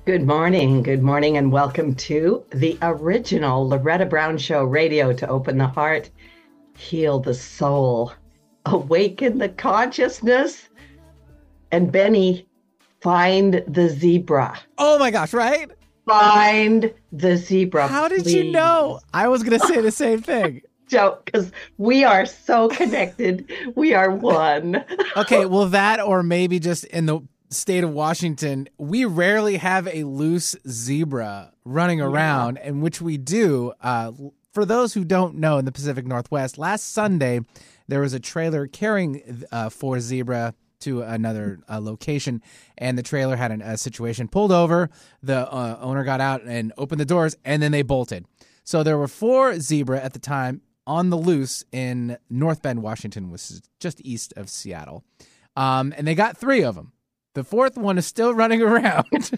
Good morning, and welcome to the original Loretta Brown Show radio to open the heart, heal the soul, awaken the consciousness, and Benny, find the zebra. Oh my gosh, right? Find the zebra, How did you know? please. I was going to say the same thing. Joe, because we are so connected. We are one. Okay, well, that or maybe just in the state of Washington, we rarely have a loose zebra running around, and which we do. For those who don't know, in the Pacific Northwest, last Sunday, there was a trailer carrying four zebra to another location, and the trailer had a situation, pulled over, the owner got out and opened the doors, and then they bolted. So there were four zebra at the time on the loose in North Bend, Washington, which is just east of Seattle. And they got three of them. The fourth one is still running around.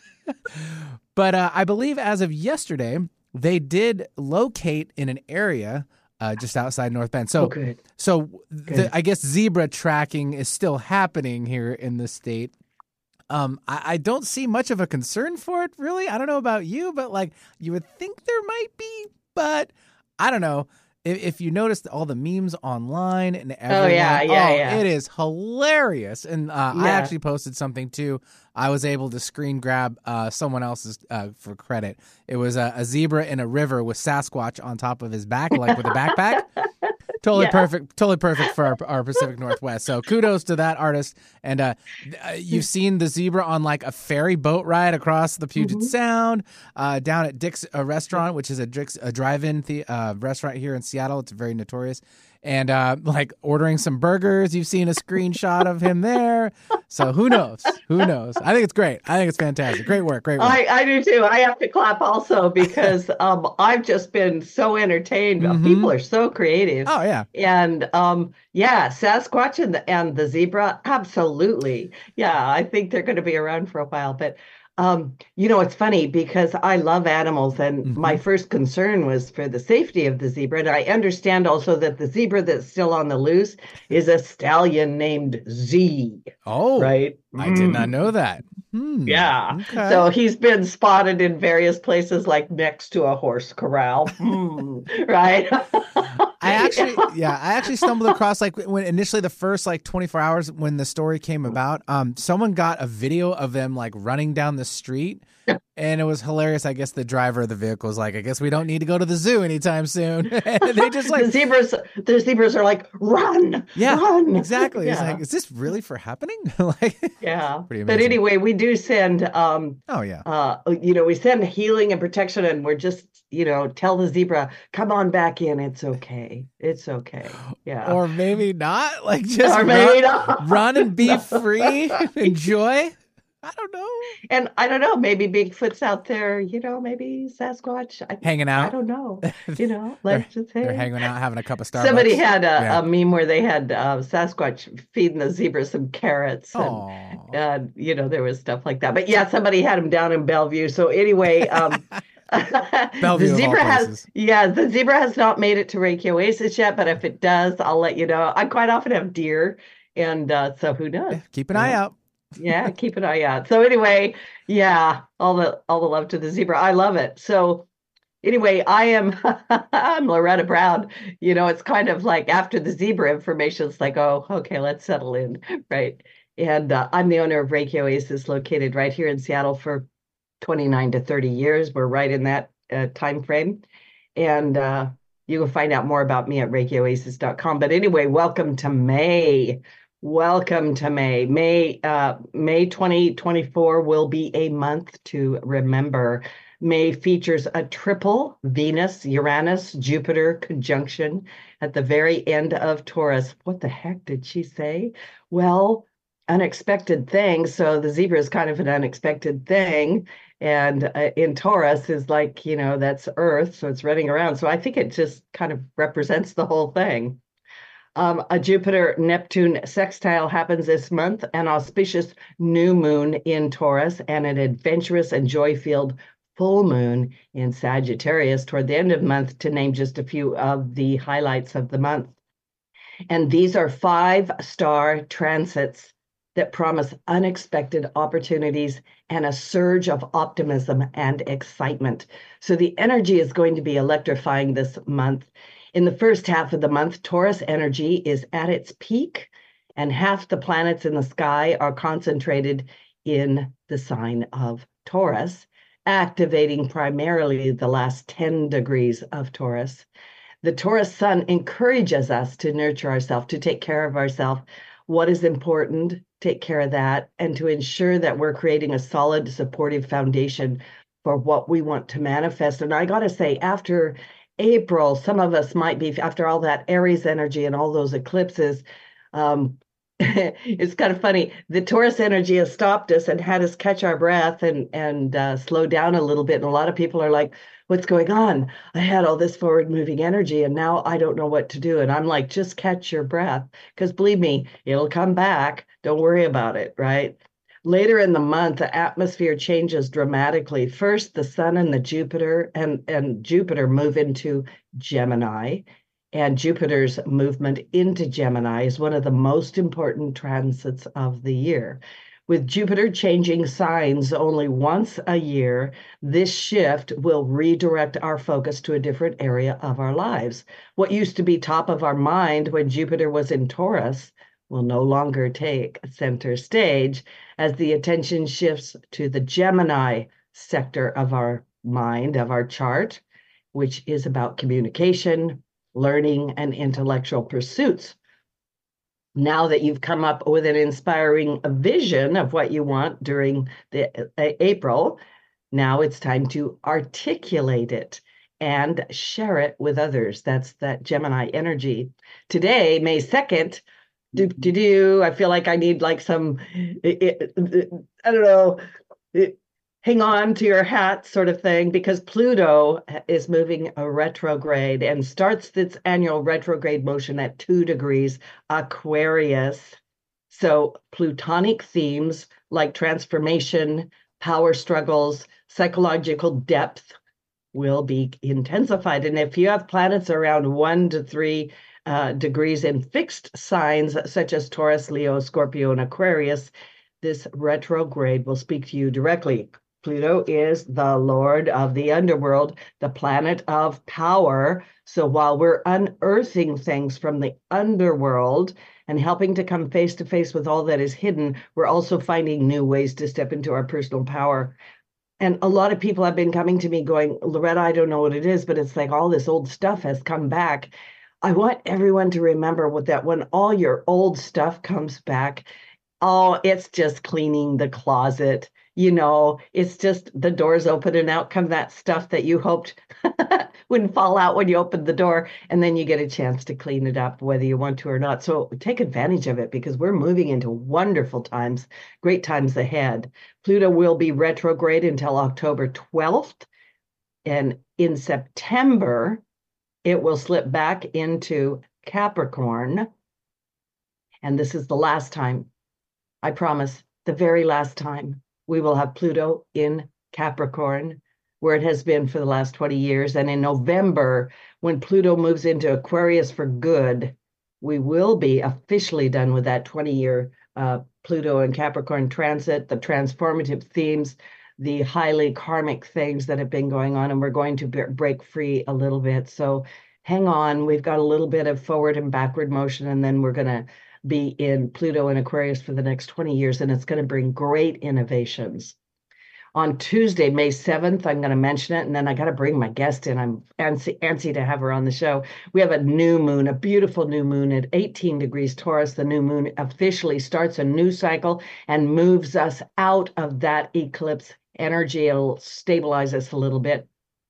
But I believe as of yesterday, they did locate in an area just outside North Bend. So, Good. I guess zebra tracking is still happening here in the state. I don't see much of a concern for it, really. I don't know about you, but you would think there might be, but I don't know. If you noticed all the memes online and everyone, yeah. it is hilarious. And I actually posted something too. I was able to screen grab someone else's for credit. It was a zebra in a river with Sasquatch on top of his back, like with a backpack. Totally perfect for our Pacific Northwest. So kudos to that artist. And you've seen the zebra on like a ferry boat ride across the Puget Sound, down at Dick's Restaurant, which is a drive-in restaurant here in Seattle. It's very notorious. And ordering some burgers. You've seen a screenshot of him there. So who knows? Who knows? I think it's great. I think it's fantastic. Great work. I do too. I have to clap also because I've just been so entertained. People are so creative. Oh yeah. And Sasquatch and the zebra, absolutely. Yeah, I think they're going to be around for a while. But it's funny because I love animals, and my first concern was for the safety of the zebra. And I understand also that the zebra that's still on the loose is a stallion named Z. Oh, right. I did not know that. Yeah. Okay. So he's been spotted in various places, like next to a horse corral. Right. I actually stumbled across when initially the first 24 hours when the story came about, someone got a video of them running down the street, and it was hilarious. I guess the driver of the vehicle was like, I guess we don't need to go to the zoo anytime soon. And they just the zebras are like, run, run. Exactly. Yeah. It's is this really for happening? Yeah. Pretty amazing. But anyway, we do send, we send healing and protection, and we're just, tell the zebra, come on back in. It's okay. It's okay. Yeah. Or maybe not. Run and be free. Enjoy. I don't know. And I don't know, maybe Bigfoot's out there, maybe Sasquatch. Hanging out. I don't know. They're hanging out, having a cup of Starbucks. Somebody had a meme where they had Sasquatch feeding the zebra some carrots. And, there was stuff like that. But yeah, somebody had him down in Bellevue. So anyway, Bellevue the zebra has not made it to Reiki Oasis yet, but if it does, I'll let you know. I quite often have deer, and so who knows? Yeah, keep an eye out. Yeah, keep an eye out. So anyway, all the love to the zebra. I love it. So anyway, I'm Loretta Brown. It's kind of like after the zebra information, it's like, oh, okay, let's settle in, right? And I'm the owner of Reiki Oasis, located right here in Seattle for 29 to 30 years. We're right in that time frame. And you can find out more about me at ReikiOasis.com. But anyway, welcome to May. Welcome to May. May 2024 will be a month to remember. May features a triple Venus-Uranus-Jupiter conjunction at the very end of Taurus. What the heck did she say? Well, unexpected thing. So the zebra is kind of an unexpected thing. And in Taurus is that's Earth. So it's running around. So I think it just kind of represents the whole thing. A Jupiter-Neptune sextile happens this month, an auspicious new moon in Taurus, and an adventurous and joy-filled full moon in Sagittarius toward the end of the month, to name just a few of the highlights of the month. And these are 5-star transits that promise unexpected opportunities and a surge of optimism and excitement. So the energy is going to be electrifying this month. In the first half of the month, Taurus energy is at its peak, and half the planets in the sky are concentrated in the sign of Taurus, activating primarily the last 10 degrees of Taurus. The Taurus sun encourages us to nurture ourselves, to take care of ourselves. What is important, take care of that, and to ensure that we're creating a solid, supportive foundation for what we want to manifest. And I got to say, after April, some of us might be, after all that Aries energy and all those eclipses, it's kind of funny. The Taurus energy has stopped us and had us catch our breath and slow down a little bit. And a lot of people are like, what's going on? I had all this forward moving energy and now I don't know what to do. And I'm like, just catch your breath, because believe me, it'll come back. Don't worry about it, right? Later in the month, the atmosphere changes dramatically. First, the sun and the Jupiter and Jupiter move into Gemini. And Jupiter's movement into Gemini is one of the most important transits of the year. With Jupiter changing signs only once a year, this shift will redirect our focus to a different area of our lives. What used to be top of our mind when Jupiter was in Taurus will no longer take center stage as the attention shifts to the Gemini sector of our mind, of our chart, which is about communication, learning, and intellectual pursuits. Now that you've come up with an inspiring vision of what you want during the April, now it's time to articulate it and share it with others. That's that Gemini energy. Today, May 2nd, I feel like I need like some, I don't know, hang on to your hat sort of thing, because Pluto is moving a retrograde and starts its annual retrograde motion at 2 degrees Aquarius. So Plutonic themes like transformation, power struggles, psychological depth will be intensified. And if you have planets around 1 to 3 degrees in fixed signs such as Taurus, Leo, Scorpio, and Aquarius, this retrograde will speak to you directly. Pluto is the lord of the underworld, the planet of power. So while we're unearthing things from the underworld and helping to come face to face with all that is hidden, we're also finding new ways to step into our personal power. And a lot of people have been coming to me going, Loretta, I don't know what it is, but it's like all this old stuff has come back. I want everyone to remember that when all your old stuff comes back, oh, it's just cleaning the closet. It's just the doors open and out come that stuff that you hoped wouldn't fall out when you opened the door. And then you get a chance to clean it up, whether you want to or not. So take advantage of it, because we're moving into wonderful times, great times ahead. Pluto will be retrograde until October 12th. And in September, it will slip back into Capricorn. And this is the last time, I promise, the very last time we will have Pluto in Capricorn, where it has been for the last 20 years. And in November, when Pluto moves into Aquarius for good, we will be officially done with that 20-year Pluto and Capricorn transit, the transformative themes, the highly karmic things that have been going on, and we're going to break free a little bit. So hang on, we've got a little bit of forward and backward motion, and then we're going to be in Pluto and Aquarius for the next 20 years, and it's going to bring great innovations. On Tuesday, May 7th, I'm going to mention it, and then I got to bring my guest in. I'm antsy to have her on the show. We have a new moon, a beautiful new moon at 18 degrees Taurus. The new moon officially starts a new cycle and moves us out of that eclipse energy. It'll stabilize us a little bit.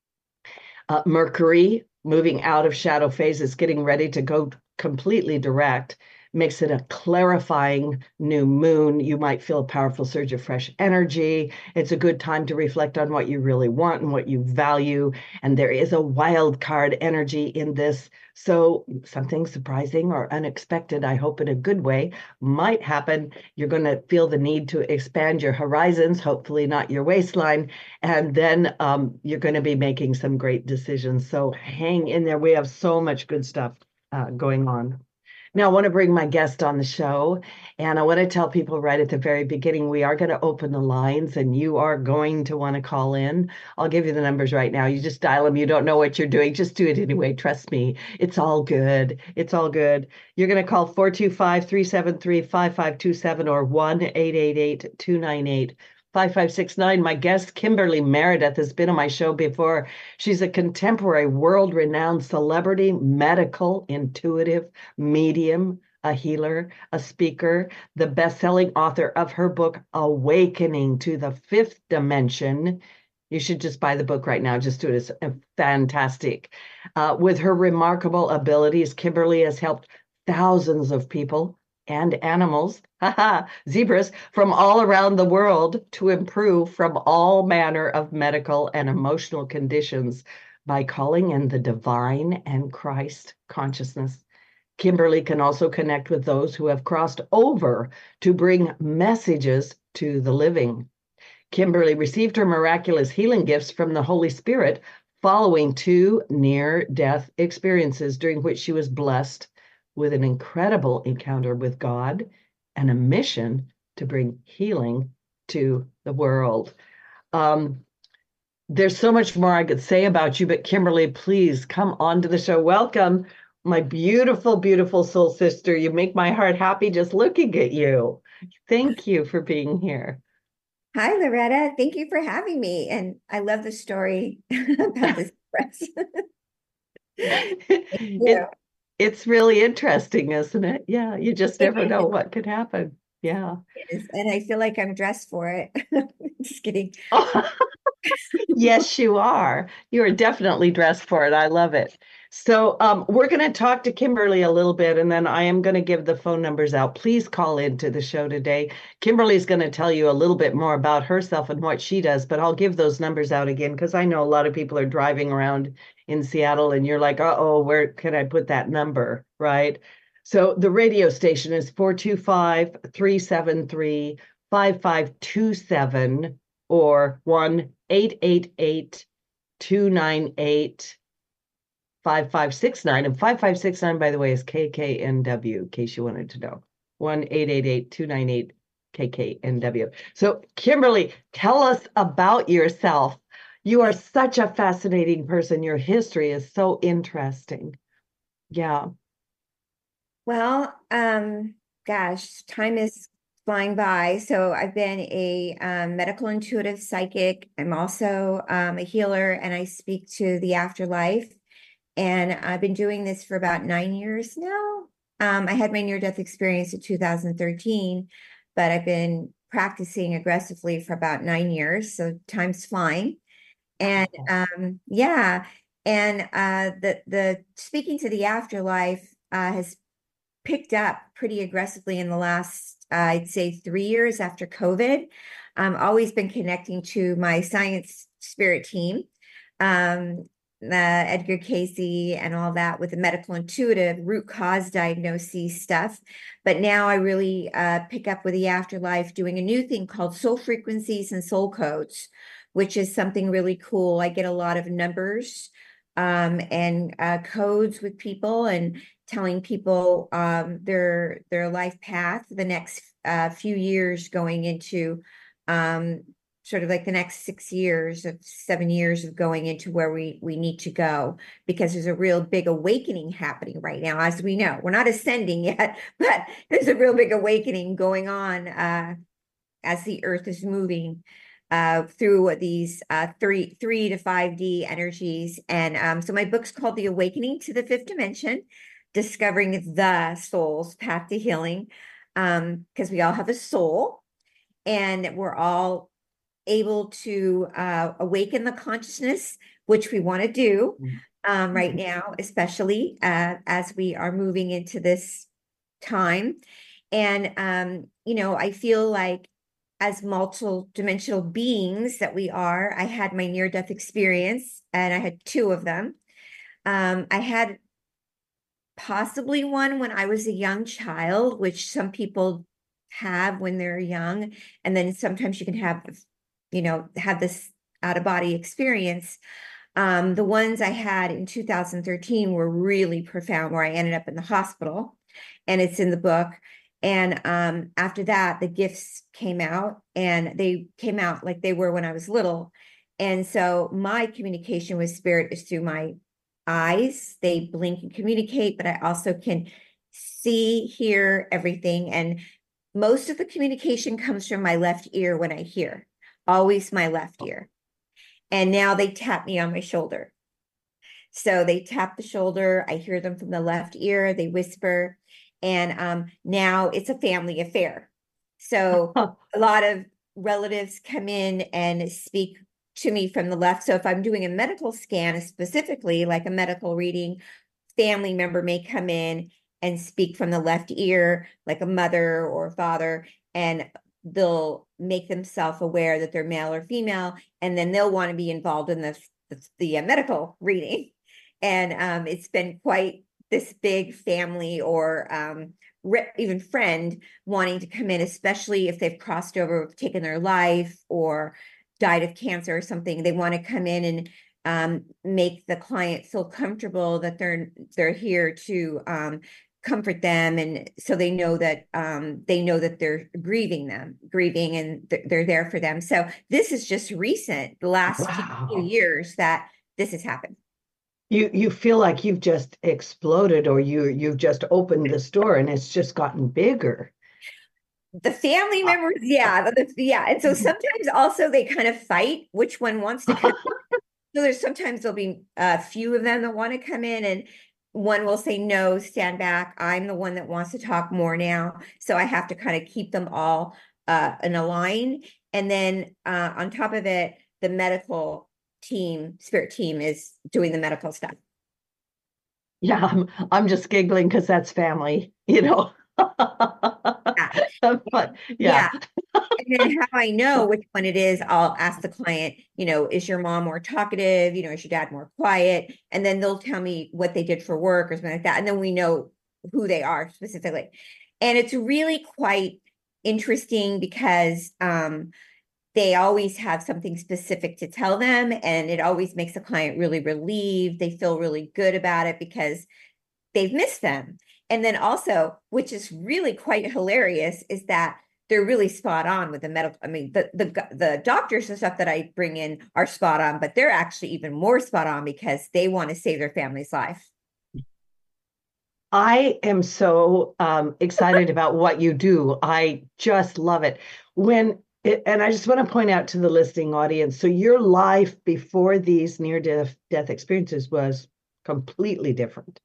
Mercury, moving out of shadow phase, is getting ready to go completely direct. Makes it a clarifying new moon. You might feel a powerful surge of fresh energy. It's a good time to reflect on what you really want and what you value. And there is a wild card energy in this. So something surprising or unexpected, I hope in a good way, might happen. You're going to feel the need to expand your horizons, hopefully not your waistline. And then you're going to be making some great decisions. So hang in there. We have so much good stuff going on. Now, I want to bring my guest on the show, and I want to tell people right at the very beginning, we are going to open the lines, and you are going to want to call in. I'll give you the numbers right now. You just dial them. You don't know what you're doing. Just do it anyway. Trust me. It's all good. It's all good. You're going to call 425-373-5527 or 1-888-298-5569. My guest, Kimberly Meredith, has been on my show before. She's a contemporary, world-renowned celebrity, medical, intuitive, medium, a healer, a speaker, the best-selling author of her book, Awakening to the Fifth Dimension. You should just buy the book right now. Just do it. It's fantastic. With her remarkable abilities, Kimberly has helped thousands of people and animals, zebras, from all around the world to improve from all manner of medical and emotional conditions by calling in the divine and Christ consciousness. Kimberly can also connect with those who have crossed over to bring messages to the living. Kimberly received her miraculous healing gifts from the Holy Spirit following two near-death experiences during which she was blessed with an incredible encounter with God and a mission to bring healing to the world. There's so much more I could say about you, but Kimberly, please come on to the show. Welcome, my beautiful, beautiful soul sister. You make my heart happy just looking at you. Thank you for being here. Hi, Loretta. Thank you for having me. And I love the story about this press. It's really interesting, isn't it? Yeah, you just never know what could happen. Yeah. And I feel like I'm dressed for it. Just kidding. Yes, you are. You are definitely dressed for it. I love it. So we're going to talk to Kimberly a little bit, and then I am going to give the phone numbers out. Please call into the show today. Kimberly's going to tell you a little bit more about herself and what she does, but I'll give those numbers out again because I know a lot of people are driving around in Seattle and you're like, uh-oh, where can I put that number, right? So the radio station is 425-373-5527 or 1-888-298-5569. And 5569, by the way, is KKNW, in case you wanted to know. 1-888-298-KKNW. So, Kimberly, tell us about yourself. You are such a fascinating person. Your history is so interesting. Yeah. Well, gosh, time is flying by. So I've been a medical intuitive psychic. I'm also a healer, and I speak to the afterlife. And I've been doing this for about 9 years now. I had my near-death experience in 2013, but I've been practicing aggressively for about 9 years. So time's flying. And yeah, and the speaking to the afterlife has picked up pretty aggressively in the last, I'd say 3 years after COVID. Always been connecting to my science spirit team, Edgar Casey and all that with the medical intuitive root cause diagnosis stuff. But now I really pick up with the afterlife, doing a new thing called soul frequencies and soul codes, which is something really cool. I get a lot of numbers and codes with people and telling people their life path, the next few years going into sort of like the next 6 years of 7 years of going into where we need to go, because there's a real big awakening happening right now. As we know, we're not ascending yet, but there's a real big awakening going on as the earth is moving through these 3 to 5D energies. And so my book's called The Awakening to the Fifth Dimension, Discovering the Soul's Path to Healing, because we all have a soul and we're all able to awaken the consciousness, which we want to do right now, especially as we are moving into this time. And, you know, I feel like as multi-dimensional beings that we are, I had my near-death experience, and I had 2 of them. I had possibly one when I was a young child, which some people have when they're young. And then sometimes you can have, you know, have this out-of-body experience. The ones I had in 2013 were really profound, where I ended up in the hospital. and it's in the book. And after that, the gifts came out, and they came out like they were when I was little. And so my communication with spirit is through my eyes. They blink and communicate, but I also can see, hear everything. And most of the communication comes from my left ear when I hear, always my left ear. And now they tap me on my shoulder. So they tap the shoulder. I hear them from the left ear. They whisper. And now it's a family affair. So a lot of relatives come in and speak to me from the left. So if I'm doing a medical scan, specifically like a medical reading, family member may come in and speak from the left ear, like a mother or father, and they'll make themselves aware that they're male or female, and then they'll want to be involved in the medical reading. And it's been quite this big family or even friend wanting to come in, especially if they've crossed over, taken their life, or died of cancer or something. They want to come in and make the client feel comfortable that they're here to comfort them, and so they know that they're grieving, and they're there for them. So this is just recent, the last few Wow. years that this has happened. You feel like you've just exploded, or you've just opened this door and it's just gotten bigger. The family members, yeah, yeah, and so sometimes also they kind of fight which one wants to come. So there'll be a few of them that want to come in, and one will say, no, stand back. I'm the one that wants to talk more now. So I have to kind of keep them all in a line. And then on top of it, the medical team, spirit team, is doing the medical stuff. Yeah, I'm just giggling because that's family, you know. But Yeah. yeah. And then how I know which one it is, I'll ask the client, is your mom more talkative? Is your dad more quiet? And then they'll tell me what they did for work or something like that. And then we know who they are specifically. And it's really quite interesting because they always have something specific to tell them. And it always makes the client really relieved. They feel really good about it because they've missed them. And then also, which is really quite hilarious, is that they're really spot on with the medical. I mean, the doctors and stuff that I bring in are spot on, but they're actually even more spot on because they want to save their family's life. I am so excited about what you do. I just love it. And I just want to point out to the listening audience, so your life before these near-death experiences was completely different.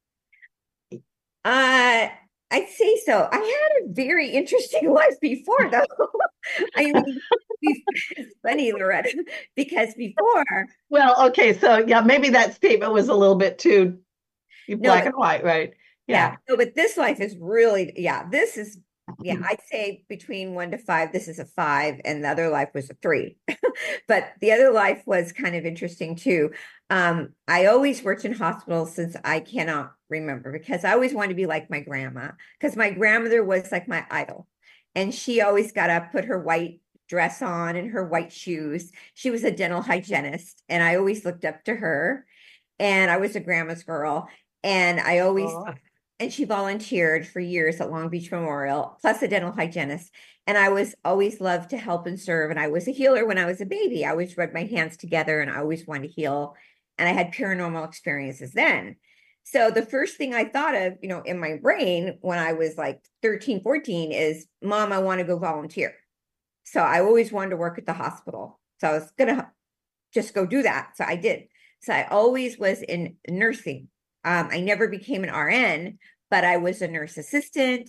I'd say so. I had a very interesting life before, though. I mean, it's funny, Loretta, because before, Well, okay, so yeah, maybe that statement was a little bit too black no, and white, right? yeah, Yeah. no, but this life is really, I'd say between 1 to 5, this is a 5, and the other life was a 3. But the other life was kind of interesting too. I always worked in hospitals since I cannot remember, because I always wanted to be like my grandma, because my grandmother was like my idol. And she always got up, put her white dress on and her white shoes. She was a dental hygienist, and I always looked up to her. And I was a grandma's girl. And I always Oh. and she volunteered for years at Long Beach Memorial, plus a dental hygienist. And I was always loved to help and serve. And I was a healer when I was a baby. I always rubbed my hands together and I always wanted to heal. And I had paranormal experiences then. So the first thing I thought of, in my brain when I was like 13, 14 is, Mom, I want to go volunteer. So I always wanted to work at the hospital. So I was going to just go do that. So I did. So I always was in nursing. I never became an RN, but I was a nurse assistant.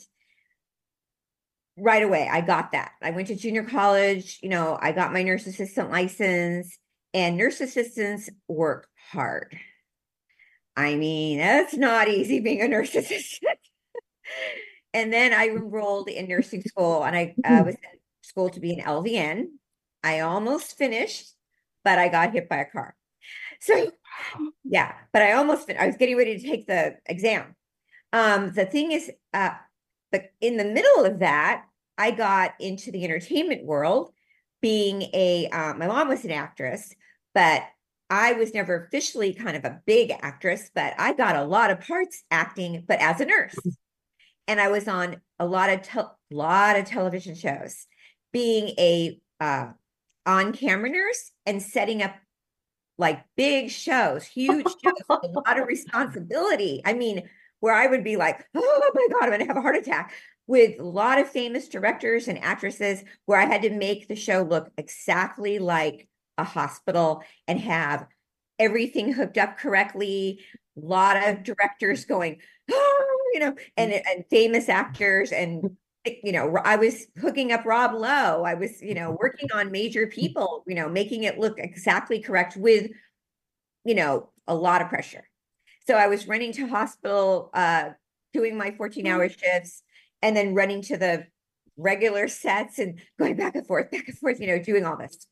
Right away, I got that. I went to junior college, I got my nurse assistant license, and nurse assistants work hard. I mean, that's not easy being a nurse assistant. And then I enrolled in nursing school, and I was in school to be an LVN. I almost finished, but I got hit by a car. So yeah, but I was getting ready to take the exam. The thing is, but in the middle of that, I got into the entertainment world, being my mom was an actress, but I was never officially kind of a big actress, but I got a lot of parts acting, but as a nurse. and I was on a lot of television shows, being a on camera nurse and setting up like big shows, huge shows, a lot of responsibility. I mean, where I would be like, oh my God, I'm going to have a heart attack, with a lot of famous directors and actresses, where I had to make the show look exactly like a hospital and have everything hooked up correctly. A lot of directors going, oh, and famous actors, and I was hooking up Rob Lowe. I was, working on major people, making it look exactly correct with, a lot of pressure. So I was running to hospital, doing my 14-hour shifts, and then running to the regular sets and going back and forth, doing all this.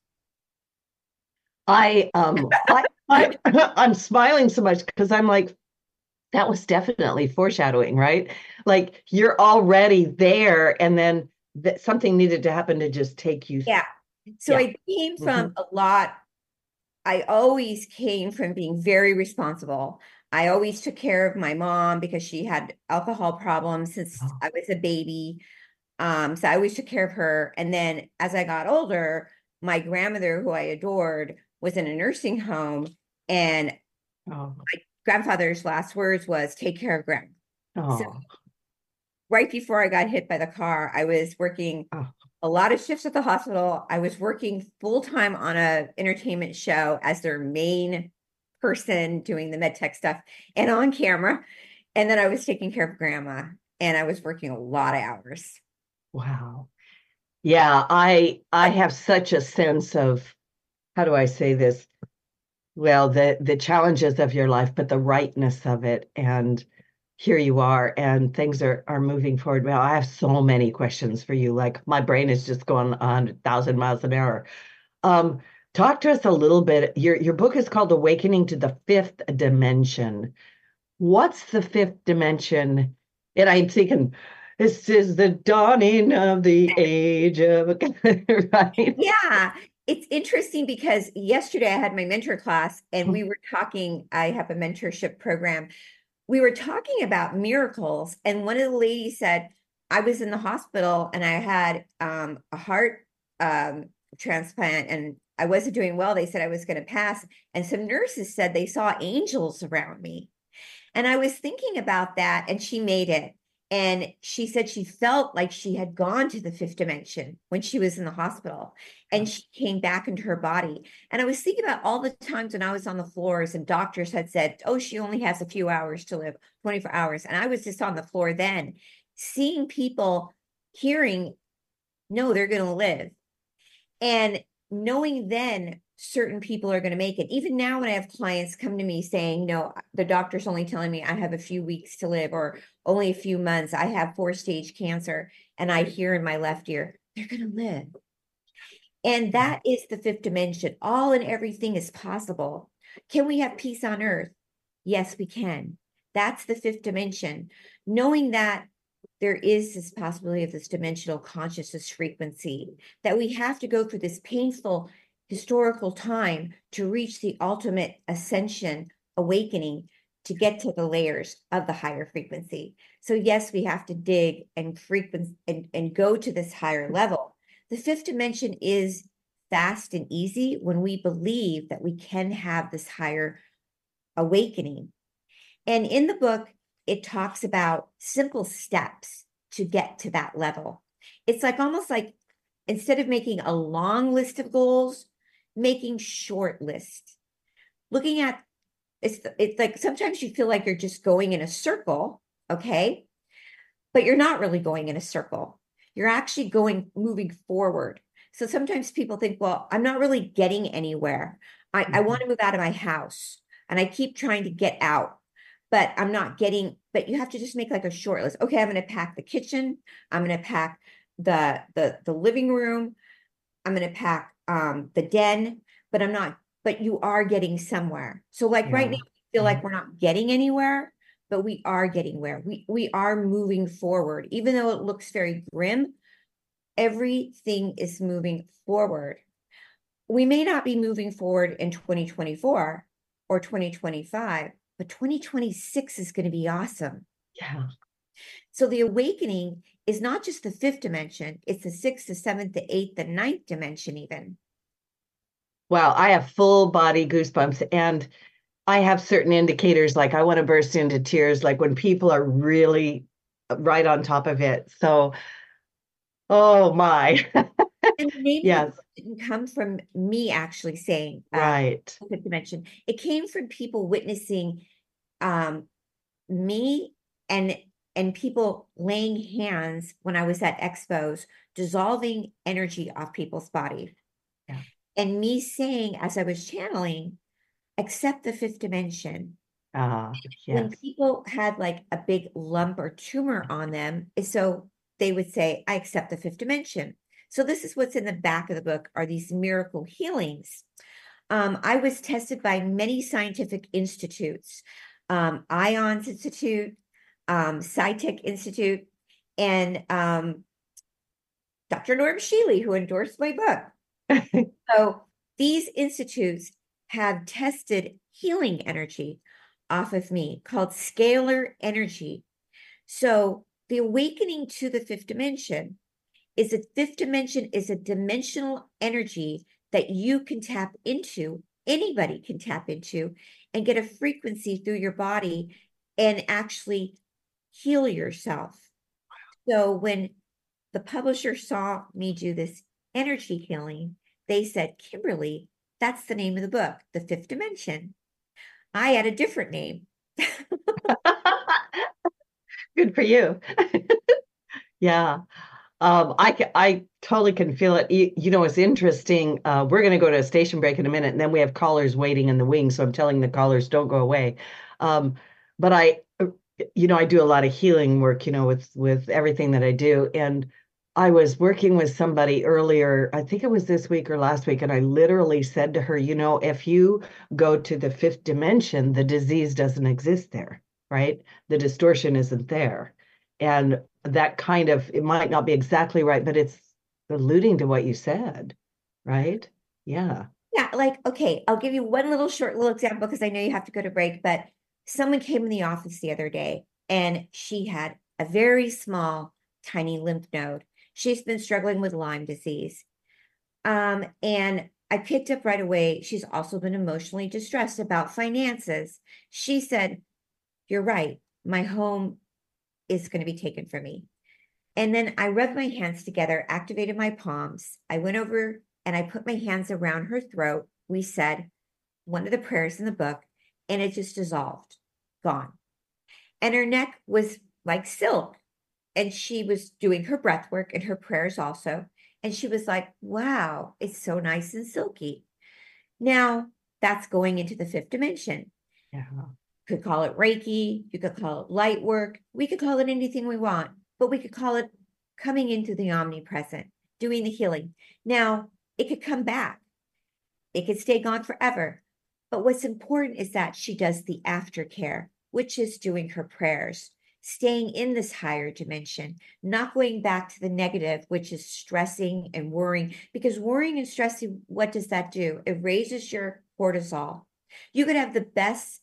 I'm smiling so much because I'm like, that was definitely foreshadowing, right? Like you're already there, and then something needed to happen to just take you. Yeah. So Yeah. I came from a lot. I always came from being very responsible. I always took care of my mom because she had alcohol problems since I was a baby. So I always took care of her. And then as I got older, my grandmother, who I adored, was in a nursing home, and Oh, my grandfather's last words was, "Take care of grandma." So oh, right before I got hit by the car, I was working oh. a lot of shifts at the hospital. I was working full time on a entertainment show as their main person doing the med tech stuff and on camera. And then I was taking care of grandma, and I was working a lot of hours. Wow. Yeah, I have such a sense of, how do I say this? Well, the challenges of your life, but the rightness of it. And here you are, and things are moving forward. Well, I have so many questions for you. Like my brain is just going 100,000 miles an hour. Um, Talk to us a little bit. Your book is called Awakening to the Fifth Dimension. What's the fifth dimension? And I'm thinking, this is the dawning of the age of, right? Yeah, it's interesting because yesterday I had my mentor class, and we were talking. I have a mentorship program. We were talking about miracles, and one of the ladies said, I was in the hospital and I had a heart transplant, and I wasn't doing well. They said I was going to pass, and some nurses said they saw angels around me. And I was thinking about that, and she made it. And she said she felt like she had gone to the fifth dimension when she was in the hospital, and she came back into her body. And I was thinking about all the times when I was on the floors and doctors had said, oh, she only has a few hours to live, 24 hours. And I was just on the floor then, seeing people hearing, no, they're going to live. And knowing then certain people are going to make it. Even now, when I have clients come to me saying, no, the doctor's only telling me I have a few weeks to live, or only a few months, I have 4-stage cancer, and I hear in my left ear, they're going to live. And that is the fifth dimension. All and everything is possible. Can we have peace on earth? Yes, we can. That's the fifth dimension. Knowing that there is this possibility of this dimensional consciousness frequency, that we have to go through this painful historical time to reach the ultimate ascension, awakening, to get to the layers of the higher frequency. So yes, we have to dig and frequency and go to this higher level. The fifth dimension is fast and easy when we believe that we can have this higher awakening. And in the book, it talks about simple steps to get to that level. It's like almost like, instead of making a long list of goals, making short lists. Looking at it's like sometimes you feel like you're just going in a circle, okay? But you're not really going in a circle. You're actually moving forward. So sometimes people think, well, I'm not really getting anywhere. I want to move out of my house, and I keep trying to get out, but I'm not getting, but you have to just make like a short list. Okay, I'm going to pack the kitchen. I'm going to pack the living room. I'm going to pack the den, but but you are getting somewhere. So like right now, I feel like we're not getting anywhere, but we are getting where we are moving forward. Even though it looks very grim, everything is moving forward. We may not be moving forward in 2024 or 2025, but 2026 is going to be awesome. Yeah. So the awakening is not just the fifth dimension, it's the sixth, the seventh, the eighth, the ninth dimension even. Wow, I have full body goosebumps, and I have certain indicators, like I want to burst into tears, like when people are really right on top of it. So, oh my. And the name of the Yes, book didn't come from me actually saying right. fifth dimension. It came from people witnessing me and people laying hands when I was at expos, dissolving energy off people's body. Yeah. And me saying, as I was channeling, accept the fifth dimension. When Yes. people had like a big lump or tumor on them, so they would say, I accept the fifth dimension. So this is what's in the back of the book, are these miracle healings. I was tested by many scientific institutes, IONS Institute, SciTech Institute, and Dr. Norm Shealy, who endorsed my book. So these institutes have tested healing energy off of me called scalar energy. So the awakening to the fifth dimension is that fifth dimension is a dimensional energy that you can tap into, anybody can tap into, and get a frequency through your body and actually heal yourself. So when the publisher saw me do this energy healing, they said, Kimberly, that's the name of the book, The Fifth Dimension. I had a different name. Good for you. Yeah. I totally can feel it. It's interesting. We're going to go to a station break in a minute, and then we have callers waiting in the wings. So I'm telling the callers, don't go away. But I do a lot of healing work, with everything that I do. And I was working with somebody earlier, I think it was this week or last week, and I literally said to her, if you go to the fifth dimension, the disease doesn't exist there, right? The distortion isn't there. And that it might not be exactly right, but it's alluding to what you said, right? Yeah. Yeah, okay, I'll give you one short example because I know you have to go to break, but someone came in the office the other day and she had a very small, tiny lymph node. She's been struggling with Lyme disease. And I picked up right away, she's also been emotionally distressed about finances. She said, you're right, my home is going to be taken from me. And then I rubbed my hands together, activated my palms. I went over and I put my hands around her throat. We said one of the prayers in the book, and it just dissolved, gone. And her neck was like silk. And she was doing her breath work and her prayers also. And she was like, wow, it's so nice and silky. Now that's going into the fifth dimension. Yeah. Could call it Reiki. You could call it light work. We could call it anything we want, but we could call it coming into the omnipresent, doing the healing. Now it could come back. It could stay gone forever. But what's important is that she does the aftercare, which is doing her prayers, staying in this higher dimension, not going back to the negative, which is stressing and worrying, because worrying and stressing, what does that do? It raises your cortisol. You could have the best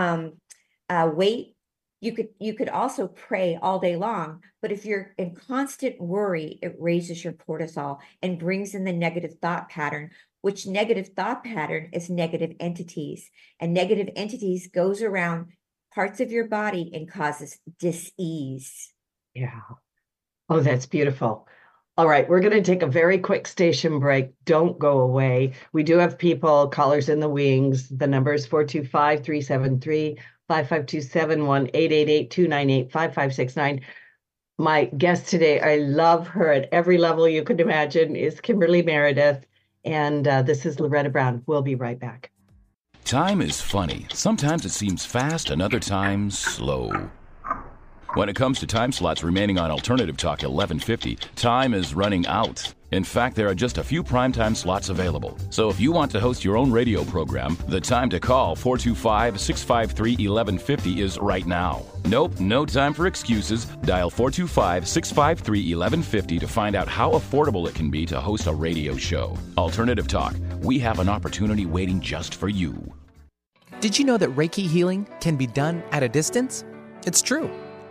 weight. You could also pray all day long, but if you're in constant worry, it raises your cortisol and brings in the negative thought pattern, which negative thought pattern is negative entities, and negative entities goes around parts of your body and causes dis-ease. Yeah. Oh, that's beautiful. All right, we're going to take a very quick station break. Don't go away. We do have callers in the wings. The number is 425-373-5527, 1-888-298-5569. My guest today, I love her at every level you could imagine, is Kimberly Meredith. And this is Loretta Brown. We'll be right back. Time is funny. Sometimes it seems fast and other times slow. When it comes to time slots remaining on Alternative Talk 1150, time is running out. In fact, there are just a few primetime slots available. So if you want to host your own radio program, the time to call 425-653-1150 is right now. Nope, no time for excuses. Dial 425-653-1150 to find out how affordable it can be to host a radio show. Alternative Talk, we have an opportunity waiting just for you. Did you know that Reiki healing can be done at a distance? It's true.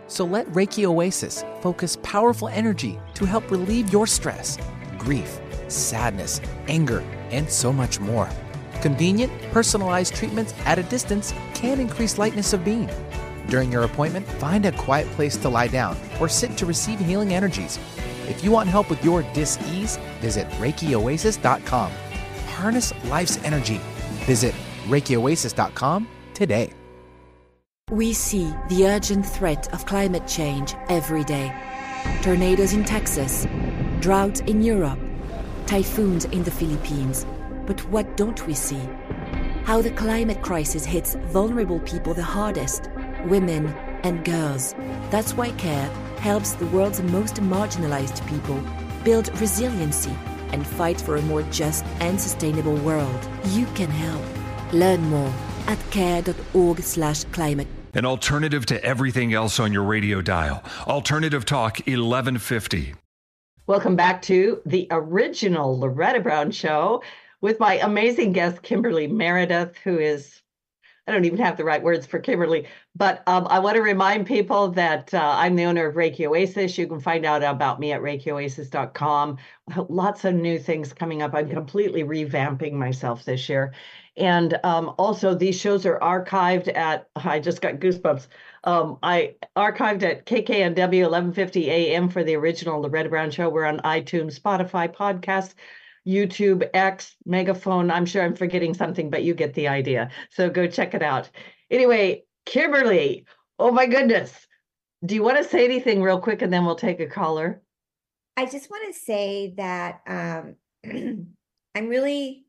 So let Reiki Oasis focus powerful energy to help relieve your stress, grief, sadness, anger, and so much more. Convenient, personalized treatments at a distance can increase lightness of being. During your appointment, find a quiet place to lie down or sit to receive healing energies. If you want help with your dis-ease, visit ReikiOasis.com. Harness life's energy. Visit ReikiOasis.com today. We see the urgent threat of climate change every day. Tornadoes in Texas, droughts in Europe, typhoons in the Philippines. But what don't we see? How the climate crisis hits vulnerable people the hardest, women and girls. That's why CARE helps the world's most marginalized people build resiliency and fight for a more just and sustainable world. You can help. Learn more at care.org/climate. An alternative to everything else on your radio dial. Alternative Talk 1150. Welcome back to the original Loretta Brown Show with my amazing guest, Kimberly Meredith, who is, I don't even have the right words for Kimberly, but I want to remind people that I'm the owner of Reiki Oasis. You can find out about me at ReikiOasis.com. Lots of new things coming up. I'm completely revamping myself this year. And also, these shows are archived at, I just got goosebumps. I archived at KKNW 1150 AM for the original Loretta Brown Show. We're on iTunes, Spotify, podcast, YouTube, X, Megaphone. I'm sure I'm forgetting something, but you get the idea. So go check it out. Anyway, Kimberly, oh my goodness. Do you want to say anything real quick and then we'll take a caller? I just want to say that I'm really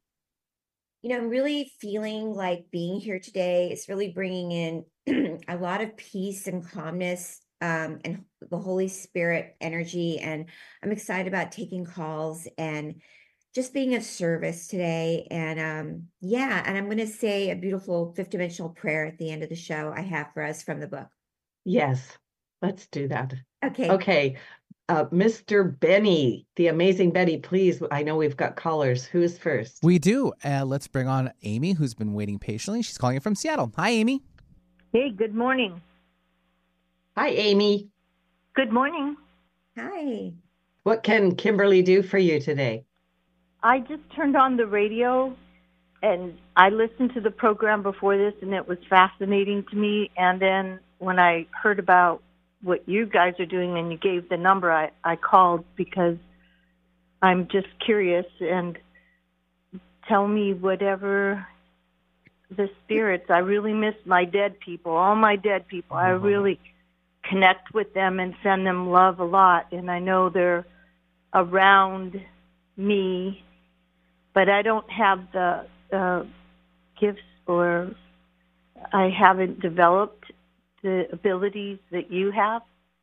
feeling like being here today is really bringing in a lot of peace and calmness and the Holy Spirit energy. And I'm excited about taking calls and just being of service today. And and I'm going to say a beautiful fifth dimensional prayer at the end of the show I have for us from the book. Yes, let's do that. Okay. Okay. Mr. Benny, the amazing Benny, please. I know we've got callers. Who is first? We do. Let's bring on Amy, who's been waiting patiently. She's calling in from Seattle. Hi, Amy. Hey, good morning. Hi, Amy. Good morning. Hi. What can Kimberly do for you today? I just turned on the radio and I listened to the program before this and it was fascinating to me. And then when I heard about what you guys are doing and you gave the number, I called because I'm just curious, and tell me whatever the spirits. I really miss my dead people, all my dead people. I really connect with them and send them love a lot. And I know they're around me, but I don't have the gifts, or I haven't developed the abilities that you have,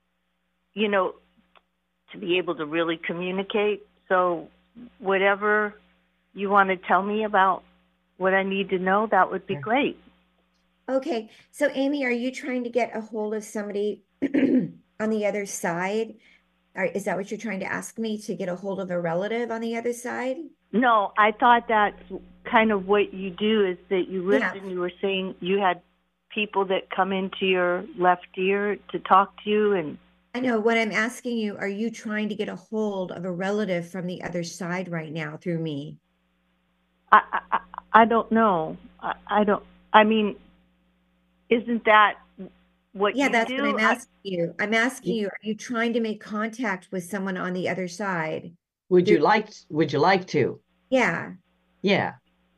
to be able to really communicate. So whatever you want to tell me about what I need to know, that would be great. Okay. So Amy, are you trying to get a hold of somebody on the other side? Is that what you're trying to ask me, to get a hold of a relative on the other side? No, I thought that's kind of what you do, is that you listen. You were saying you had people that come into your left ear to talk to you. And I know what I'm asking you. Are you trying to get a hold of a relative from the other side right now through me? I don't know. I mean, isn't that what you do? Yeah, that's what I'm asking you. I'm asking you, are you trying to make contact with someone on the other side? Would you like to? Yeah. Yeah,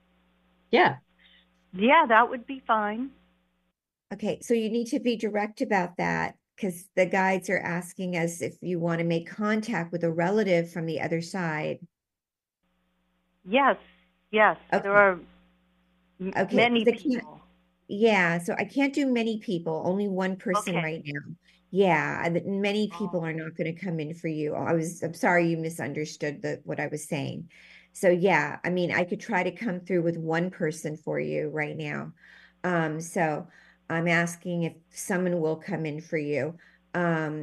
that would be fine. Okay, so you need to be direct about that, because the guides are asking us if you want to make contact with a relative from the other side. Yes. Okay. There are many people. Yeah, so I can't do many people, only one person right now. Yeah, many people are not going to come in for you. I'm sorry you misunderstood what I was saying. So yeah, I mean, I could try to come through with one person for you right now. So I'm asking if someone will come in for you. I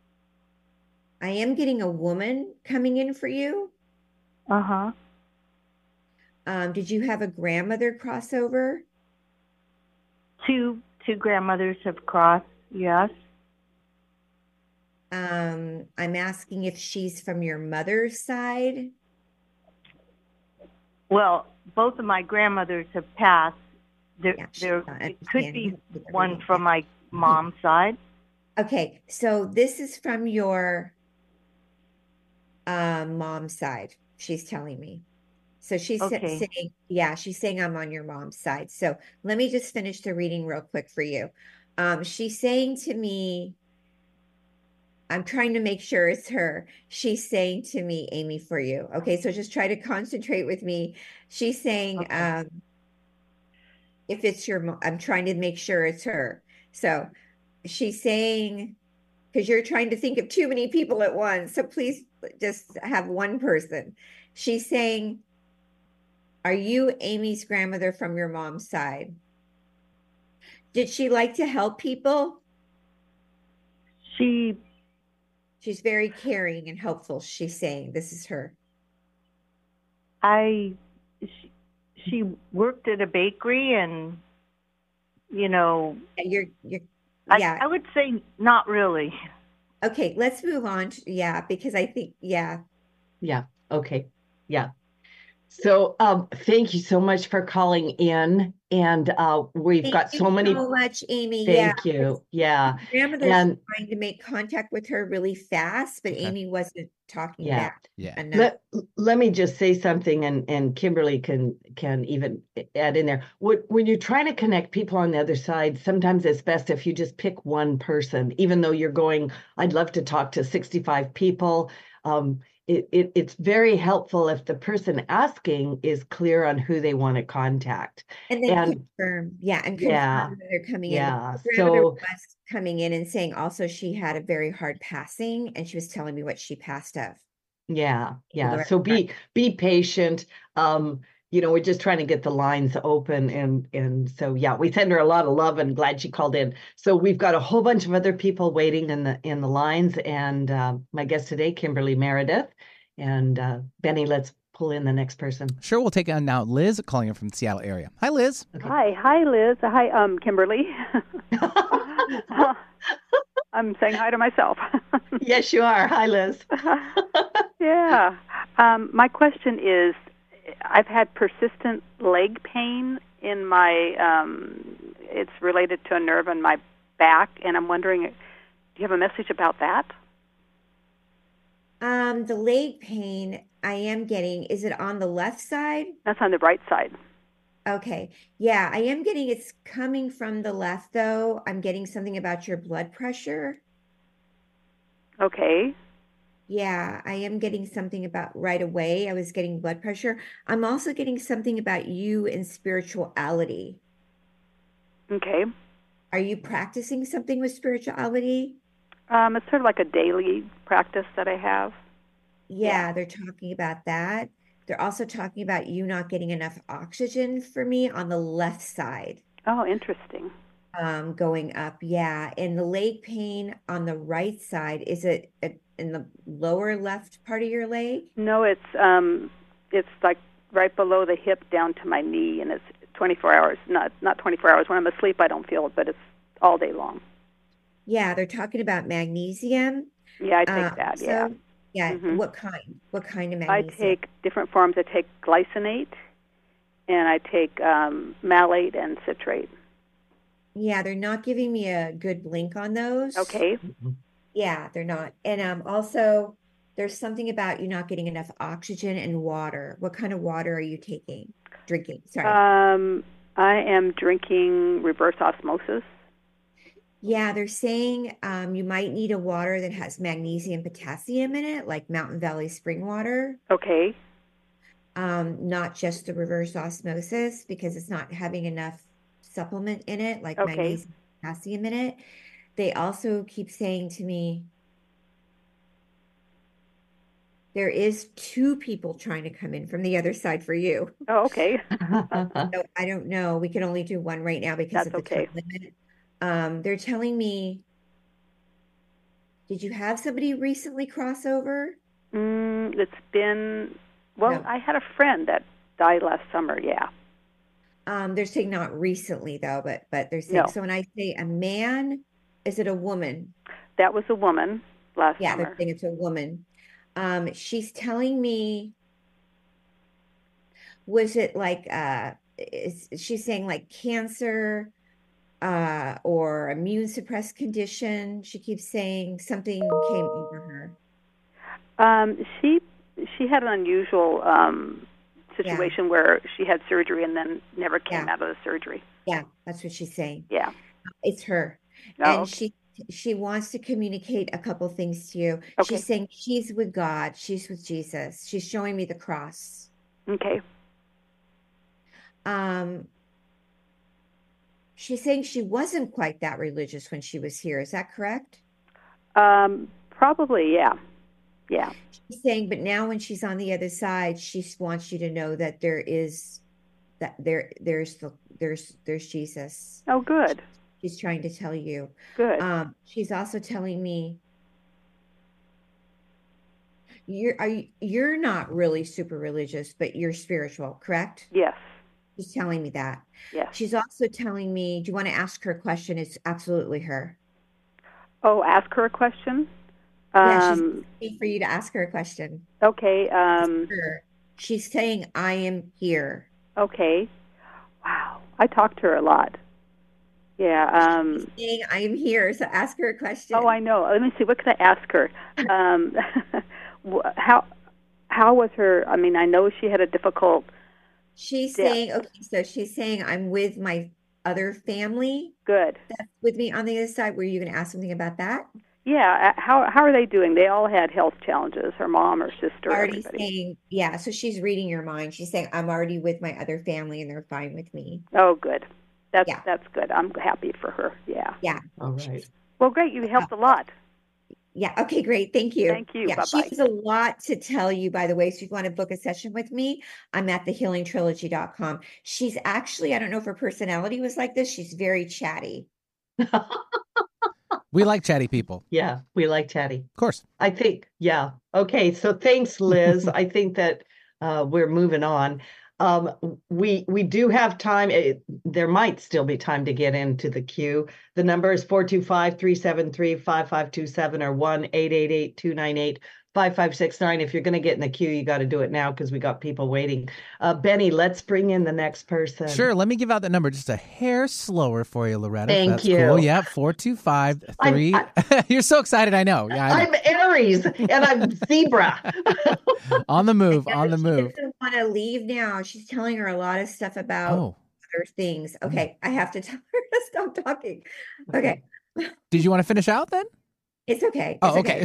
am getting a woman coming in for you. Uh-huh. Did you have a grandmother crossover? Two grandmothers have crossed, yes. I'm asking if she's from your mother's side. Well, both of my grandmothers have passed. Yeah, It could be one reading. from my mom's side. Okay, so this is from your mom's side, she's telling me. So she's Okay. saying, yeah, she's saying I'm on your mom's side. So let me just finish the reading real quick for you. She's saying to me, I'm trying to make sure it's her. She's saying to me, Amy, for you. Okay, so just try to concentrate with me. She's saying, Okay. if it's your mom, I'm trying to make sure it's her. So she's saying, because you're trying to think of too many people at once. So please just have one person. She's saying, are you Amy's grandmother from your mom's side? Did she like to help people? She's very caring and helpful. She's saying this is her. She worked at a bakery, and You're yeah. I would say not really. Okay, let's move on to, because I think Yeah. Okay. Yeah. So thank you so much for calling in. And we've thank got you so many. so much, Amy. Thank you. Yeah. Grandmother's And trying to make contact with her really fast, but Okay. Amy wasn't talking yeah. back Yeah. enough. Let me just say something, and Kimberly can even add in there. When you're trying to connect people on the other side, sometimes it's best if you just pick one person, even though you're going, I'd love to talk to 65 people. It's very helpful if the person asking is clear on who they want to contact. And then And confirm, and yeah, confirm that they're coming in. yeah. My grandmother So was coming in and saying also she had a very hard passing, and she was telling me what she passed of. yeah. Loretta So Brown. be patient. We're just trying to get the lines open, and so yeah, we send her a lot of love, and glad she called in. So we've got a whole bunch of other people waiting in the lines, and my guest today, Kimberly Meredith, and Benny. Let's pull in the next person. Sure, we'll take on now Liz calling in from the Seattle area. Hi, Liz. Okay. Hi, Liz. Hi, Kimberly. I'm saying hi to myself. Yes, you are. Hi, Liz. Yeah. My question is, I've had persistent leg pain in my, it's related to a nerve in my back, and I'm wondering, do you have a message about that? The leg pain I am getting, is it on the left side? That's on the right side. Okay. Yeah, I am getting it's coming from the left though. I'm getting something about your blood pressure. Okay. Yeah, I am getting something about right away. I was getting blood pressure. I'm also getting something about you and spirituality. Okay. Are you practicing something with spirituality? It's sort of like a daily practice that I have. Yeah, they're talking about that. They're also talking about you not getting enough oxygen for me on the left side. Oh, interesting. Going up. Yeah. And the leg pain on the right side, is it in the lower left part of your leg? No, it's like right below the hip down to my knee, and it's 24 hours. Not 24 hours. When I'm asleep, I don't feel it, but it's all day long. Yeah, they're talking about magnesium. Yeah, I take that. Yeah. Yeah. Mhm. What kind? What kind of I magnesium? take different forms. I take glycinate, and I take malate and citrate. Yeah, they're not giving me a good link on those. Okay. Yeah, they're not. And also there's something about you not getting enough oxygen and water. What kind of water are you drinking? Sorry. I am drinking reverse osmosis. Yeah, they're saying you might need a water that has magnesium, potassium in it, like Mountain Valley spring water. Okay. Not just the reverse osmosis, because it's not having enough supplement in it, like Okay. magnesium, potassium in it. They also keep saying to me, there is 2 people trying to come in from the other side for you. Oh, okay. So I don't know. We can only do one right now because That's of the okay. time limit. They're telling me, did you have somebody recently cross over? It's been, well, No. I had a friend that died last summer. Yeah. They're saying not recently though, but they're saying, No. so when I say a man, is it a woman? That was a woman. last Yeah, summer. they're saying it's a woman. She's telling me, was it like she's saying like cancer or immune suppressed condition? She keeps saying something came over her. She had an unusual situation where she had surgery and then never came out of the surgery. Yeah, that's what she's saying. Yeah. It's her. Oh, And she wants to communicate a couple things to you. Okay. She's saying she's with God. She's with Jesus. She's showing me the cross. Okay. She's saying she wasn't quite that religious when she was here. Is that correct? Probably, yeah. Yeah. She's saying, but now when she's on the other side, she wants you to know that there's Jesus. Oh, good. She's trying to tell you. Good. She's also telling me you're not really super religious, but you're spiritual, correct? Yes. She's telling me that. Yes. She's also telling me, do you want to ask her a question? It's absolutely her. Oh, ask her a question? Yeah, she's waiting for you to ask her a question. Okay. She's saying, I am here. Okay. Wow. I talk to her a lot. Yeah. She's saying, I am here. So ask her a question. Oh, I know. Let me see. What could I ask her? How was her? I mean, I know she had a difficult. She's saying, okay, so she's saying, I'm with my other family. Good. That's with me on the other side. Were you going to ask something about that? Yeah. How are they doing? They all had health challenges. Her mom, her sister, already everybody. saying, yeah. So she's reading your mind. She's saying, I'm already with my other family and they're fine with me. Oh, good. That's good. I'm happy for her. Yeah. Yeah. All right. Well, great. You helped a lot. Yeah. Okay, great. Thank you. Thank you. Yeah, Bye-bye. she has a lot to tell you, by the way. So if you want to book a session with me, I'm at thehealingtrilogy.com. She's actually, I don't know if her personality was like this. She's very chatty. We like chatty people. Yeah, we like chatty. Of course. I think, yeah. Okay, so thanks, Liz. I think that we're moving on. We do have time. There might still be time to get into the queue. The number is 425-373-5527 or 1-888-298-5569. If you're going to get in the queue, you got to do it now because we got people waiting. Benny, let's bring in the next person. Sure. Let me give out that number just a hair slower for you, Loretta. Thank you. Cool. Yeah, 425-3. You're so excited. I know. Yeah, I'm Aries and I'm Zebra. On the move. She doesn't want to leave now. She's telling her a lot of stuff about other things. Okay, I have to tell her to stop talking. Okay. Did you want to finish out then? It's okay. Oh, okay.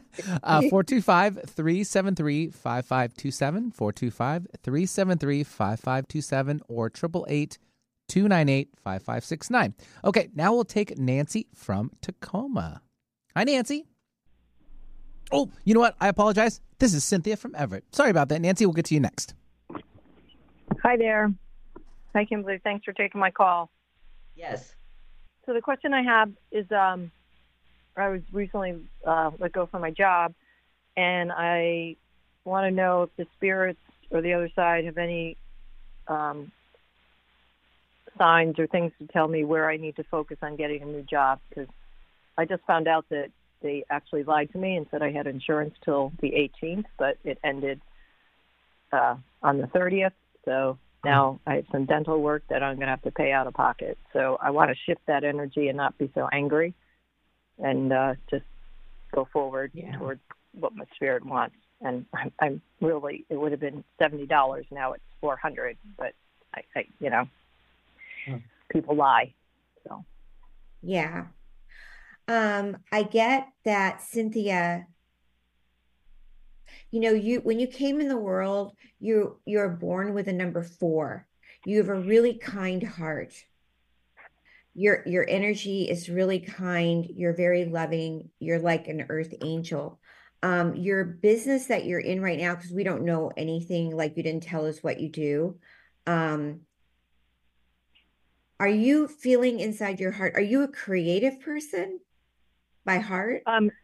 425-373-5527, 425-373-5527, or 888-298-5569. Okay, now we'll take Nancy from Tacoma. Hi, Nancy. Oh, you know what? I apologize. This is Cynthia from Everett. Sorry about that, Nancy. We'll get to you next. Hi there. Hi, Kimberly. Thanks for taking my call. Yes. So the question I have is, I was recently let go from my job, and I want to know if the spirits or the other side have any signs or things to tell me where I need to focus on getting a new job, because I just found out that they actually lied to me and said I had insurance till the 18th, but it ended on the 30th. So now I have some dental work that I'm going to have to pay out of pocket. So I want to shift that energy and not be so angry and just go forward towards what my spirit wants. And I'm really, it would have been $70. Now it's $400, but I people lie. So. Yeah. I get that, Cynthia. You know, when you came in the world, you're born with a number 4. You have a really kind heart. Your energy is really kind. You're very loving. You're like an earth angel. Your business that you're in right now, because we don't know anything, like you didn't tell us what you do. Are you feeling inside your heart? Are you a creative person by heart?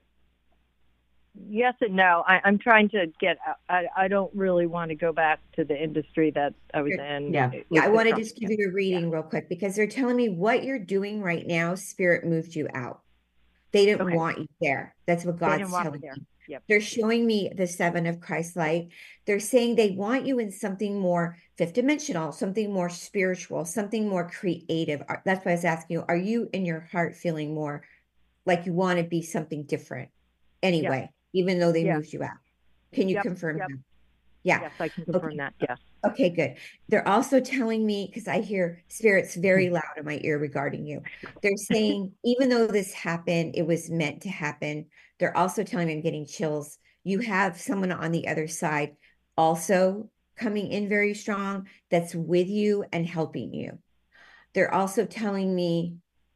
Yes and no. I'm trying to get. I don't really want to go back to the industry that I was in. Yeah, I want to just give you a reading real quick, because they're telling me what you're doing right now, spirit moved you out. They didn't Okay. want you there. That's what They God's didn't want me telling there. me. Yep. They're showing me the 7 of Christ light. They're saying they want you in something more fifth dimensional, something more spiritual, something more creative. That's why I was asking you, are you in your heart feeling more like you want to be something different anyway, even though they Yeah. moved you out? Can you Yep. confirm Yep. that? Yeah. Yes, I can confirm Okay. that. Yes. Okay, good. They're also telling me, because I hear spirits very loud in my ear regarding you. They're saying, even though this happened, it was meant to happen. They're also telling me, I'm getting chills. You have someone on the other side also coming in very strong that's with you and helping you. They're also telling me,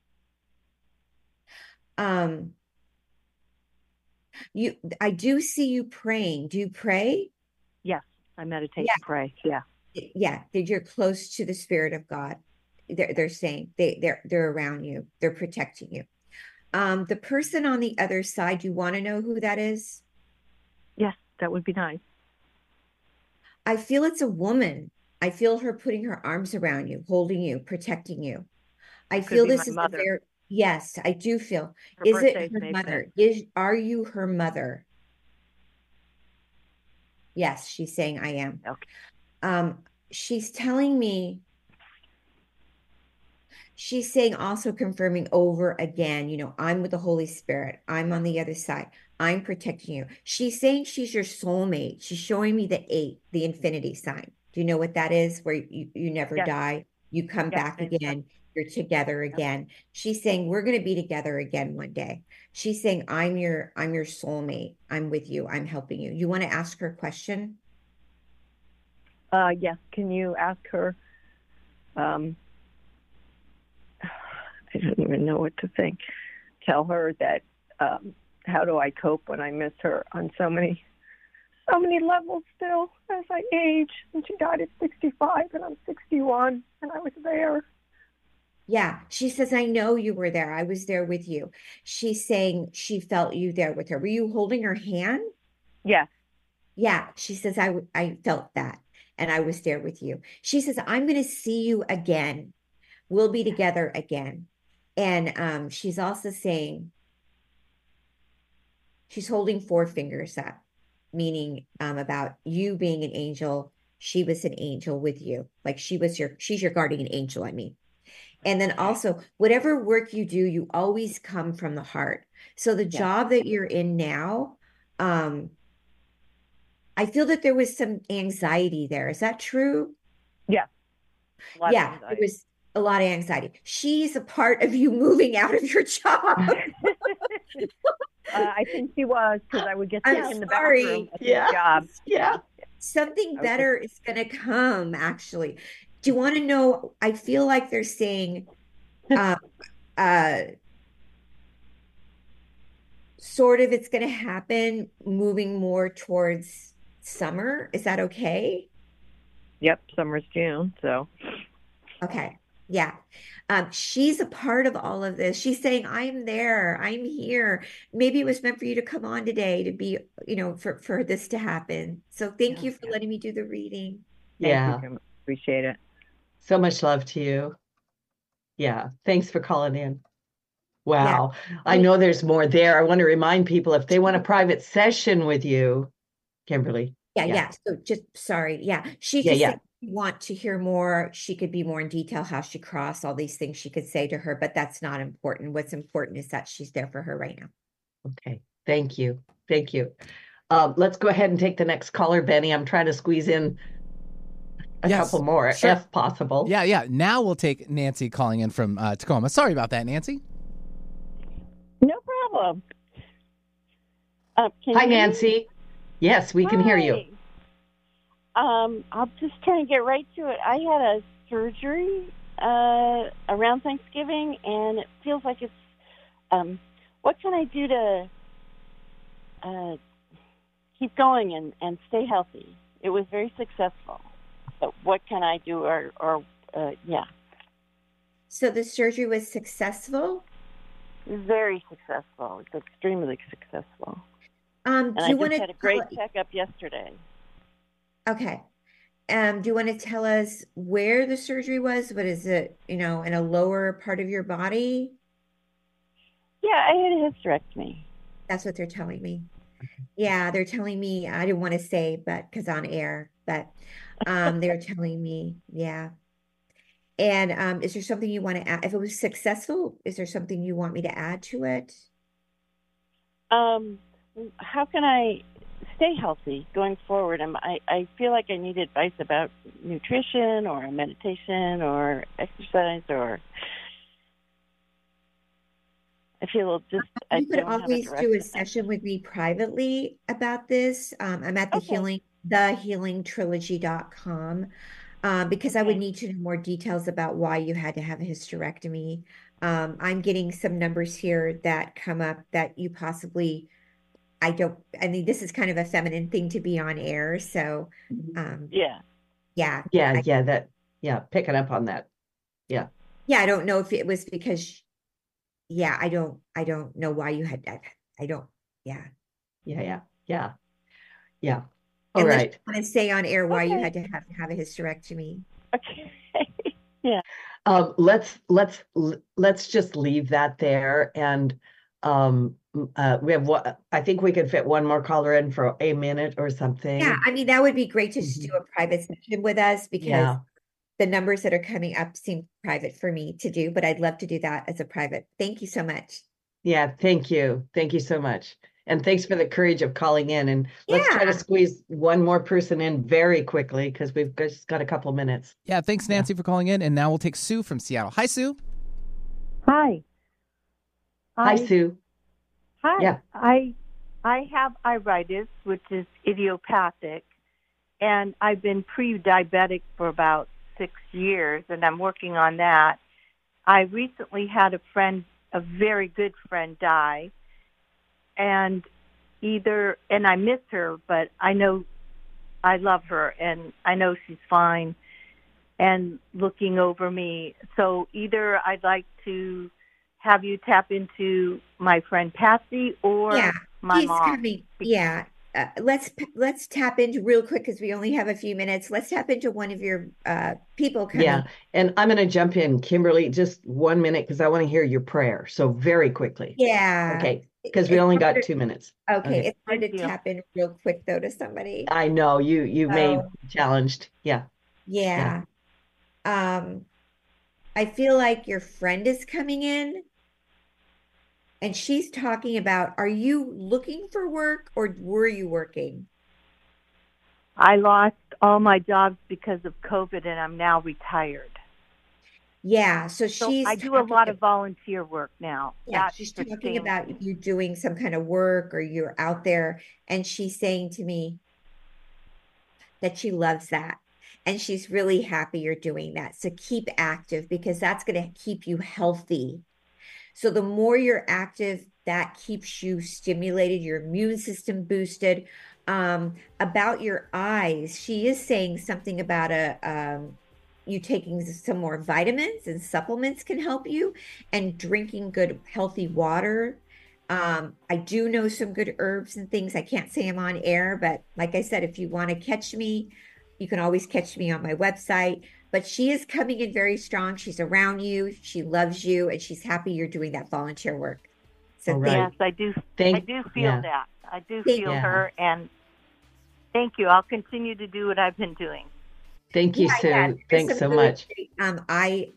I do see you praying. Do you pray? Yes, I meditate Yeah. and pray. Yeah. Yeah, that you're close to the Spirit of God. They're saying they're around you. They're protecting you. The person on the other side, you want to know who that is? Yes, that would be nice. I feel it's a woman. I feel her putting her arms around you, holding you, protecting you. I Could feel be this my is mother. a very, yes, I do feel. Her Is it birthday's her May mother? 5th. Are you her mother? Yes, she's saying I am. Okay. She's telling me, she's saying, also confirming over again, I'm with the Holy Spirit. I'm on the other side. I'm protecting you. She's saying she's your soulmate. She's showing me the 8, the infinity sign. Do you know what that is? Where you never Yes. die. You come Yes, back I again. You're together again. She's saying we're going to be together again one day. She's saying I'm your soulmate. I'm with you. I'm helping you. You want to ask her a question? Yes. Can you ask her? I don't even know what to think. Tell her that how do I cope when I miss her on so many levels still as I age. And she died at 65 and I'm 61 and I was there. Yeah, she says, I know you were there. I was there with you. She's saying she felt you there with her. Were you holding her hand? Yes. Yeah, she says, I felt that and I was there with you. She says, I'm going to see you again. We'll be together again. And she's also saying, she's holding 4 fingers up, meaning about you being an angel. She was an angel with you. Like she's your guardian angel, I mean. And then also, whatever work you do, you always come from the heart. So the job that you're in now, I feel that there was some anxiety there. Is that true? Yeah. Yeah, there was a lot of anxiety. She's a part of you moving out of your job. I think she was, because I would get sick in the sorry. bathroom at this job. Yeah. Something better is going to come, actually. Do you want to know? I feel like they're saying, sort of, it's going to happen moving more towards summer. Is that okay? Yep, summer's June, so. Okay. Yeah. She's a part of all of this. She's saying, I'm there. I'm here. Maybe it was meant for you to come on today to be, for this to happen. So thank you for letting me do the reading. Yeah. Thank you. Appreciate it. So much love to you. Yeah. Thanks for calling in. Wow. Yeah. I know there's more there. I want to remind people if they want a private session with you, Kimberly. Yeah. So just sorry. Yeah. She just said, want to hear more. She could be more in detail how she crossed all these things she could say to her, but that's not important. What's important is that she's there for her right now. Okay. Thank you. Thank you. Let's go ahead and take the next caller, Benny. I'm trying to squeeze in a couple more, if possible. Yeah. Now we'll take Nancy calling in from Tacoma. Sorry about that, Nancy. No problem. Hi, Nancy. Yes, we can hear you. I'll just try and get right to it. I had a surgery around Thanksgiving, and it feels like it's, what can I do to keep going and stay healthy? It was very successful. But what can I do yeah. So the surgery was successful? Very successful. It's extremely successful. Do I you just want to had a great checkup yesterday. Okay. Do you want to tell us where the surgery was? What is it, in a lower part of your body? Yeah, I had a hysterectomy. That's what they're telling me. Yeah, they're telling me, I didn't want to say, but because on air, but they're telling me, yeah. And is there something you want to add? If it was successful, is there something you want me to add to it? How can I stay healthy going forward? I feel like I need advice about nutrition or meditation or exercise, or I feel just I You could don't have a always do a direction. session with me privately about this. I'm at Okay. thehealingtrilogy.com because I would Okay. need to know more details about why you had to have a hysterectomy. I'm getting some numbers here that come up that you possibly, I mean, this is kind of a feminine thing to be on air. So, Yeah. yeah, Picking up on that. Yeah. yeah, I don't know if it was because, yeah, I don't know why you had that. I don't, yeah. Yeah. All Unless right. you want to say on air why you Okay. had to have a hysterectomy. Okay. Yeah. Let's just leave that there, and we have what I think we could fit one more caller in for a minute or something. Yeah, I mean, that would be great to just do a private session with us because Yeah. the numbers that are coming up seem private for me to do, but I'd love to do that as a private. Thank you so much. Yeah, thank you. Thank you so much. And thanks for the courage of calling in. And let's try to Yeah. squeeze one more person in very quickly because we've just got a couple minutes. Yeah, thanks, Nancy, for calling in. And now we'll take Sue from Seattle. Hi, Sue. Hi. Hi, Sue. Hi. Yeah. I have iritis, which is idiopathic, and I've been pre-diabetic for about 6 years, and I'm working on that. I recently had a very good friend, die, and I miss her, but I know I love her, and I know she's fine and looking over me. So either I'd like to have you tap into my friend Patsy or Yeah, my she's mom. coming. Yeah. Let's tap into real quick because we only have a few minutes. Let's tap into one of your people coming. Yeah. And I'm going to jump in, Kimberly, just 1 minute because I want to hear your prayer. So very quickly. Yeah. Okay. Because we only got 2 minutes. Okay. It's hard Thank to you. tap in real quick though to somebody. I know you may So, be challenged. Yeah. yeah. I feel like your friend is coming in and she's talking about, are you looking for work or were you working? I lost all my jobs because of COVID, and I'm now retired. Yeah, so So she's I do a talking lot of volunteer work now. Yeah, not she's for talking staying- about you doing some kind of work or you're out there, and she's saying to me that she loves that. And she's really happy you're doing that. So keep active because that's going to keep you healthy. So the more you're active, that keeps you stimulated, your immune system boosted. About your eyes, she is saying something about you taking some more vitamins and supplements can help you, and drinking good, healthy water. I do know some good herbs and things. I can't say I'm on air, but like I said, if you want to catch me, you can always catch me on my website. But she is coming in very strong. She's around you. She loves you, and she's happy you're doing that volunteer work. So All right. Yes, I do. I do feel that. I do feel her, and thank you. I'll continue to do what I've been doing. Thank you, Sue. There's Thanks some so really much. great,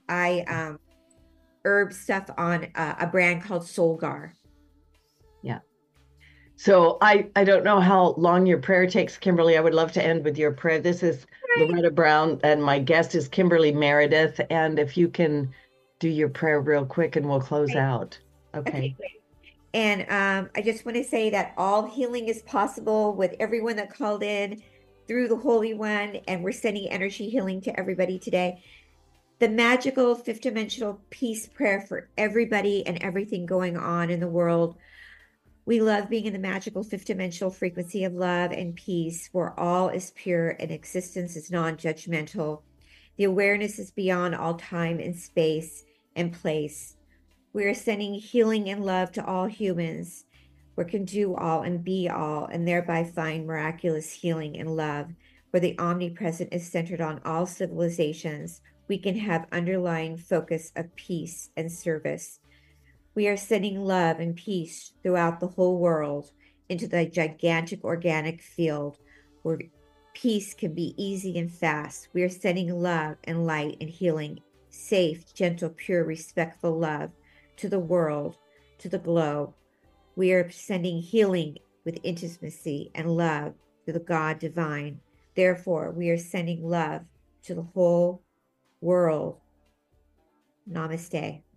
herb stuff on a brand called Solgar. Yeah. So I don't know how long your prayer takes, Kimberly. I would love to end with your prayer. This is Loretta Brown, and my guest is Kimberly Meredith. And if you can do your prayer real quick, and we'll close out. Okay. Great. And I just want to say that all healing is possible with everyone that called in through the Holy One, and we're sending energy healing to everybody today. The magical fifth dimensional peace prayer for everybody and everything going on in the world. We love being in the magical fifth dimensional frequency of love and peace, where all is pure and existence is non-judgmental. The awareness is beyond all time and space and place. We are sending healing and love to all humans. We can do all and be all, and thereby find miraculous healing and love. Where the omnipresent is centered on all civilizations, we can have underlying focus of peace and service. We are sending love and peace throughout the whole world into the gigantic organic field where peace can be easy and fast. We are sending love and light and healing, safe, gentle, pure, respectful love to the world, to the globe. We are sending healing with intimacy and love to the God divine. Therefore, we are sending love to the whole world. Namaste.